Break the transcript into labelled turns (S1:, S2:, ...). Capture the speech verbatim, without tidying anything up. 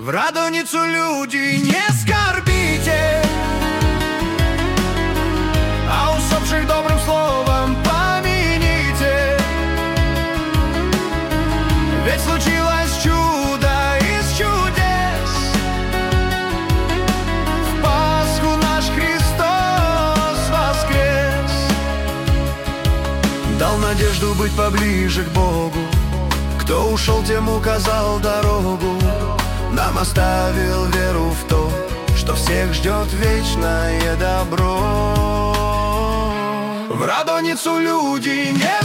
S1: В Радоницу, люди, не скорбите, а усопших добрым словом помяните. Ведь случилось чудо из чудес, в Пасху наш Христос воскрес. Дал надежду быть поближе к Богу, кто ушел, тем указал дорогу. Нам оставил веру в то, что всех ждет вечное добро. В Радоницу, люди, не